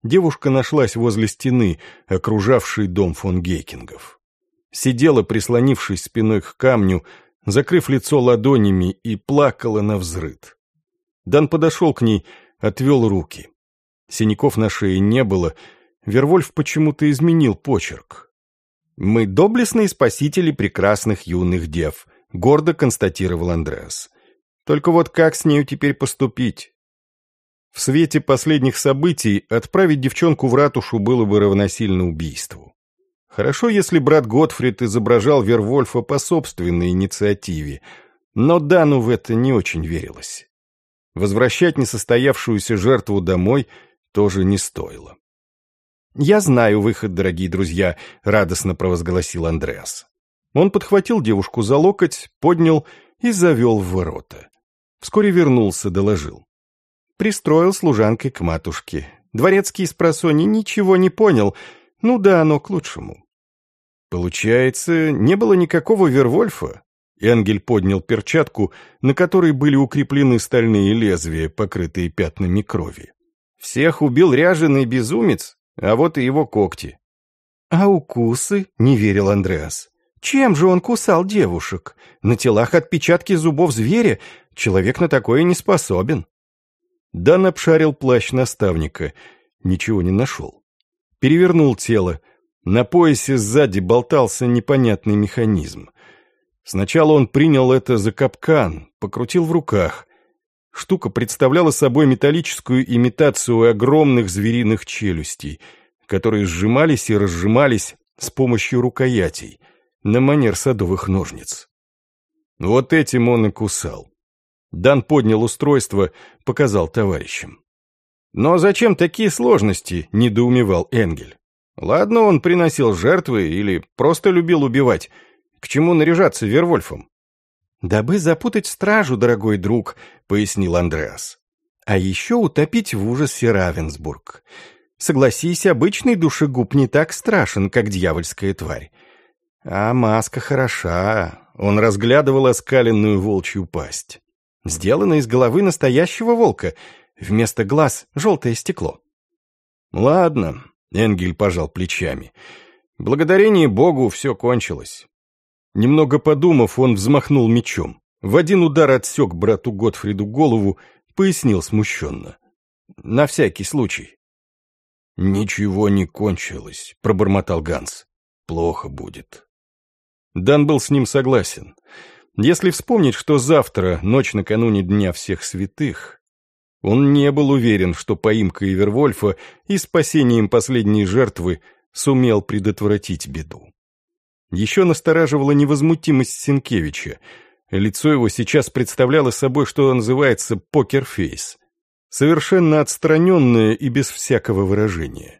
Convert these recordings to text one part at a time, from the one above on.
девушка нашлась возле стены, окружавшей дом фон Гейкингов. Сидела, прислонившись спиной к камню, закрыв лицо ладонями, и плакала навзрыд. Дан подошел к ней, отвел руки. Синяков на шее не было, Вервольф почему-то изменил почерк. «Мы доблестные спасители прекрасных юных дев», — гордо констатировал Андреас. «Только вот как с нею теперь поступить?» В свете последних событий отправить девчонку в ратушу было бы равносильно убийству. Хорошо, если брат Готфрид изображал Вервольфа по собственной инициативе, но Дану в это не очень верилось. Возвращать несостоявшуюся жертву домой тоже не стоило. «Я знаю выход, дорогие друзья», — радостно провозгласил Андреас. Он подхватил девушку за локоть, поднял и завел в ворота. Вскоре вернулся, доложил. Пристроил служанкой к матушке. Дворецкий спросонья ничего не понял. Ну да, оно к лучшему. Получается, не было никакого Вервольфа? Энгель поднял перчатку, на которой были укреплены стальные лезвия, покрытые пятнами крови. Всех убил ряженый безумец, а вот и его когти. А укусы? Не верил Андреас. Чем же он кусал девушек? На телах отпечатки зубов зверя, человек на такое не способен. Дан обшарил плащ наставника, ничего не нашел. Перевернул тело. На поясе сзади болтался непонятный механизм. Сначала он принял это за капкан, покрутил в руках. Штука представляла собой металлическую имитацию огромных звериных челюстей, которые сжимались и разжимались с помощью рукоятей, на манер садовых ножниц. Вот этим он и кусал. Дан поднял устройство, показал товарищам. «Но зачем такие сложности?» — недоумевал Энгель. «Ладно, он приносил жертвы или просто любил убивать. К чему наряжаться Вервольфом?» «Дабы запутать стражу, дорогой друг», — пояснил Андреас. «А еще утопить в ужасе Равенсбург. Согласись, обычный душегуб не так страшен, как дьявольская тварь. А маска хороша». Он разглядывал оскаленную волчью пасть. «Сделана из головы настоящего волка. Вместо глаз желтое стекло». «Ладно», — Энгель пожал плечами. «Благодарение Богу все кончилось». Немного подумав, он взмахнул мечом. В один удар отсек брату Готфриду голову, пояснил смущенно. «На всякий случай». «Ничего не кончилось», — пробормотал Ганс. «Плохо будет». Дан был с ним согласен. Если вспомнить, что завтра, ночь накануне Дня Всех Святых, он не был уверен, что поимкой Вервольфа и спасением последней жертвы сумел предотвратить беду. Еще настораживала невозмутимость Сенкевича. Лицо его сейчас представляло собой, что называется, покерфейс. Совершенно отстраненное и без всякого выражения.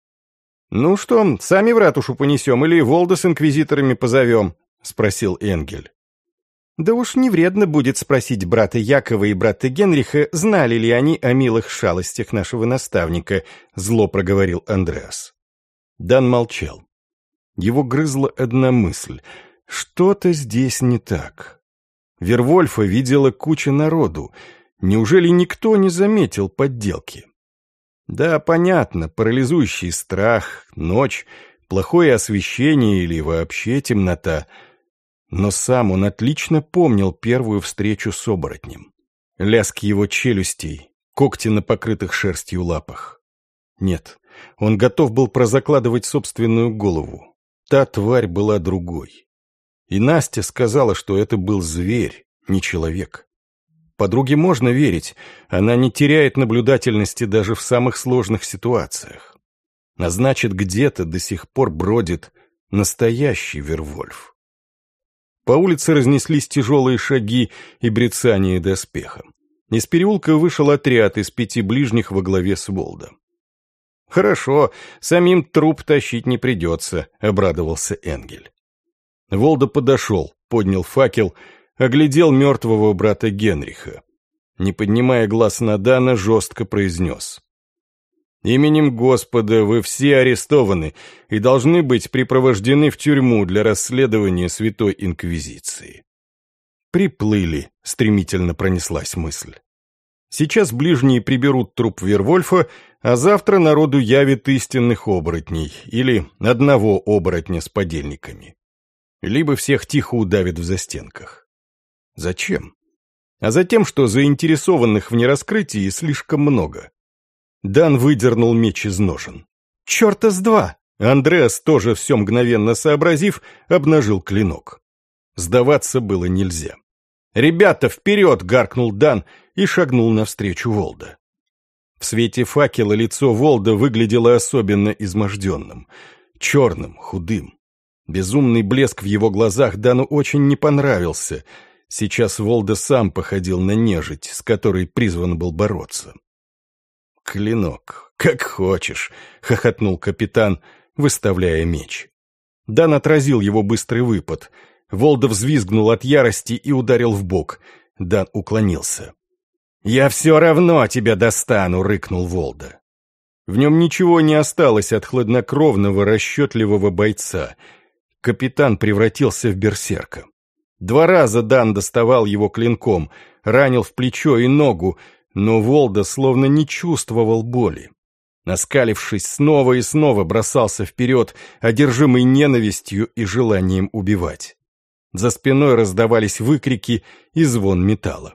«Ну что, сами в ратушу понесем или Волда с инквизиторами позовем?» — спросил Энгель. «Да уж не вредно будет спросить брата Якова и брата Генриха, знали ли они о милых шалостях нашего наставника», — зло проговорил Андреас. Дан молчал. Его грызла одна мысль. Что-то здесь не так. Вервольфа видела куча народу. Неужели никто не заметил подделки? Да, понятно, парализующий страх, ночь, плохое освещение или вообще темнота. Но сам он отлично помнил первую встречу с оборотнем. Лязг его челюстей, когти на покрытых шерстью лапах. Нет, он готов был прозакладывать собственную голову. Та тварь была другой. И Настя сказала, что это был зверь, не человек. Подруге можно верить, она не теряет наблюдательности даже в самых сложных ситуациях. А значит, где-то до сих пор бродит настоящий Вервольф. По улице разнеслись тяжелые шаги и брецание доспеха. Из переулка вышел отряд из 5 ближних во главе с Волдом. «Хорошо, самим труп тащить не придется», — обрадовался Энгель. Волда подошел, поднял факел, оглядел мертвого брата Генриха. Не поднимая глаз на Дана, жестко произнес. «Именем Господа вы все арестованы и должны быть припровождены в тюрьму для расследования Святой Инквизиции». «Приплыли», — стремительно пронеслась мысль. Сейчас ближние приберут труп Вервольфа, а завтра народу явит истинных оборотней или одного оборотня с подельниками. Либо всех тихо удавят в застенках. Зачем? А затем, что заинтересованных в нераскрытии слишком много. Дан выдернул меч из ножен. «Черта с два!» Андреас, тоже все мгновенно сообразив, обнажил клинок. Сдаваться было нельзя. «Ребята, вперед!» — гаркнул Дан и шагнул навстречу Волда. В свете факела лицо Волда выглядело особенно изможденным, черным, худым. Безумный блеск в его глазах Дану очень не понравился. Сейчас Волда сам походил на нежить, с которой призван был бороться. «Клинок, как хочешь», — хохотнул капитан, выставляя меч. Дан отразил его быстрый выпад. Волда взвизгнул от ярости и ударил в бок. Дан уклонился. «Я все равно тебя достану», — рыкнул Волда. В нем ничего не осталось от хладнокровного, расчетливого бойца. Капитан превратился в берсерка. 2 раза Дан доставал его клинком, ранил в плечо и ногу, но Волда словно не чувствовал боли. Оскалившись, снова и снова бросался вперед, одержимый ненавистью и желанием убивать. За спиной раздавались выкрики и звон металла.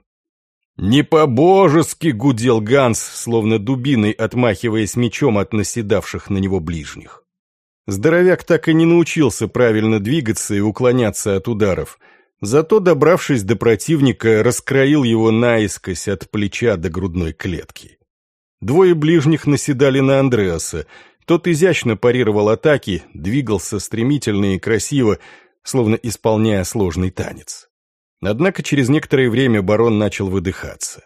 «Не по-божески!» — гудел Ганс, словно дубиной отмахиваясь мечом от наседавших на него ближних. Здоровяк так и не научился правильно двигаться и уклоняться от ударов, зато, добравшись до противника, раскроил его наискось от плеча до грудной клетки. 2 ближних наседали на Андреаса. Тот изящно парировал атаки, двигался стремительно и красиво, словно исполняя сложный танец. Однако через некоторое время барон начал выдыхаться.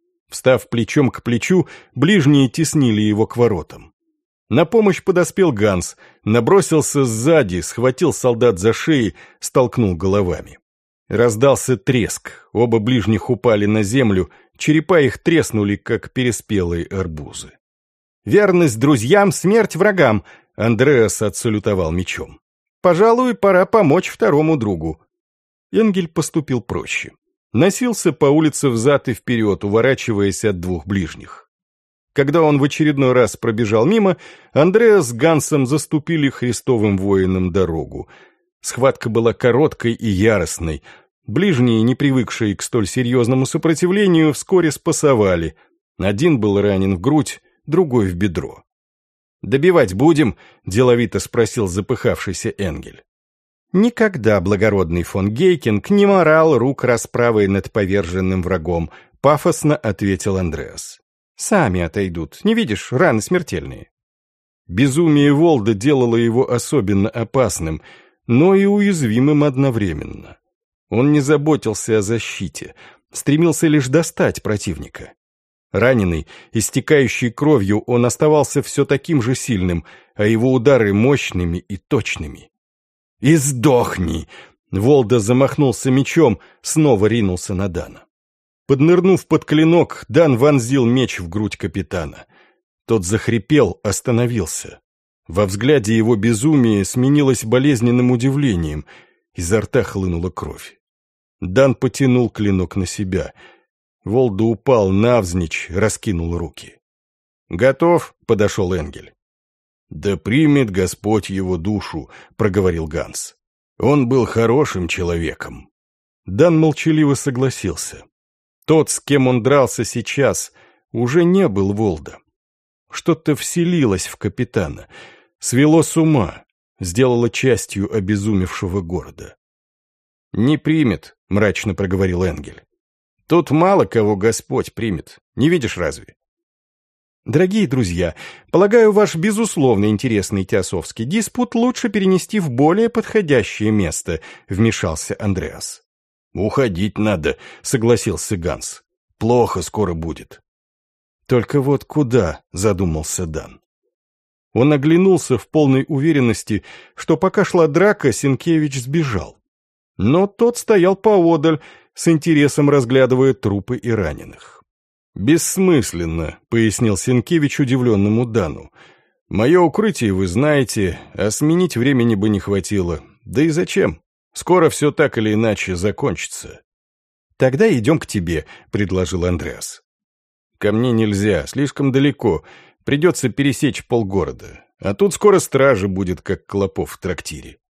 Встав плечом к плечу, ближние теснили его к воротам. На помощь подоспел Ганс, набросился сзади, схватил солдат за шеи, столкнул головами. Раздался треск, оба ближних упали на землю, черепа их треснули, как переспелые арбузы. «Верность друзьям, смерть врагам!» — Андреас отсалютовал мечом. «Пожалуй, пора помочь второму другу». Энгель поступил проще. Носился по улице взад и вперед, уворачиваясь от 2 ближних. Когда он в очередной раз пробежал мимо, Андреас с Гансом заступили Христовым воинам дорогу. Схватка была короткой и яростной. Ближние, не привыкшие к столь серьезному сопротивлению, вскоре спасовали. Один был ранен в грудь, другой в бедро. «Добивать будем?» — деловито спросил запыхавшийся Энгель. «Никогда благородный фон Гейкинг не морал рук расправой над поверженным врагом», — пафосно ответил Андреас. «Сами отойдут, не видишь, раны смертельные». Безумие Волда делало его особенно опасным, но и уязвимым одновременно. Он не заботился о защите, стремился лишь достать противника. Раненый, истекающий кровью, он оставался все таким же сильным, а его удары мощными и точными. «И сдохни!» Волда замахнулся мечом, снова ринулся на Дана. Поднырнув под клинок, Дан вонзил меч в грудь капитана. Тот захрипел, остановился. Во взгляде его безумие сменилось болезненным удивлением, изо рта хлынула кровь. Дан потянул клинок на себя. Волда упал навзничь, раскинул руки. «Готов?» — подошел Энгель. «Да примет Господь его душу», — проговорил Ганс. «Он был хорошим человеком». Дан молчаливо согласился. Тот, с кем он дрался сейчас, уже не был Волда. Что-то вселилось в капитана, свело с ума, сделало частью обезумевшего города. «Не примет», — мрачно проговорил Энгель. «Тут мало кого Господь примет, не видишь разве?» Дорогие друзья, полагаю, ваш безусловно интересный теософский диспут лучше перенести в более подходящее место, вмешался Андреас. «Уходить надо», — согласился Ганс. «Плохо скоро будет». «Только вот куда?» — задумался Дан. Он оглянулся в полной уверенности, что пока шла драка, Сенкевич сбежал. Но тот стоял поодаль, с интересом разглядывая трупы и раненых. «Бессмысленно», — пояснил Сенкевич удивленному Дану. «Мое укрытие вы знаете, а сменить времени бы не хватило. Да и зачем? Скоро все так или иначе закончится». «Тогда идем к тебе», — предложил Андреас. Ко мне нельзя, слишком далеко. Придется пересечь полгорода. А тут скоро стража будет, как клопов в трактире.